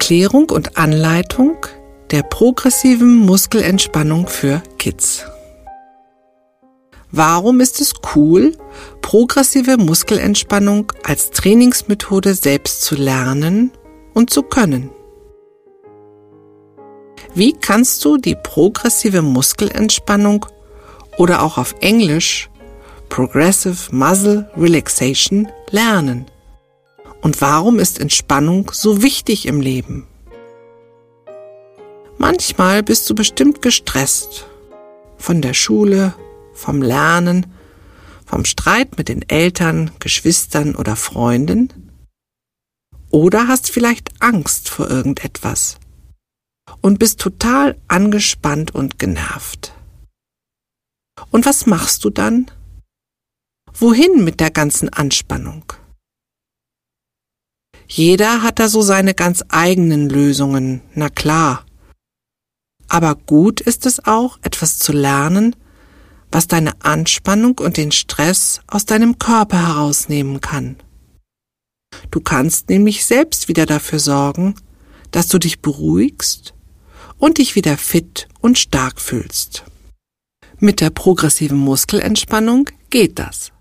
Erklärung und Anleitung der progressiven Muskelentspannung für Kids. Warum ist es cool, progressive Muskelentspannung als Trainingsmethode selbst zu lernen und zu können? Wie kannst du die progressive Muskelentspannung oder auch auf Englisch Progressive Muscle Relaxation lernen? Und warum ist Entspannung so wichtig im Leben? Manchmal bist du bestimmt gestresst von der Schule, vom Lernen, vom Streit mit den Eltern, Geschwistern oder Freunden. Oder hast vielleicht Angst vor irgendetwas und bist total angespannt und genervt. Und was machst du dann? Wohin mit der ganzen Anspannung? Jeder hat da so seine ganz eigenen Lösungen, na klar. Aber gut ist es auch, etwas zu lernen, was deine Anspannung und den Stress aus deinem Körper herausnehmen kann. Du kannst nämlich selbst wieder dafür sorgen, dass du dich beruhigst und dich wieder fit und stark fühlst. Mit der progressiven Muskelentspannung geht das.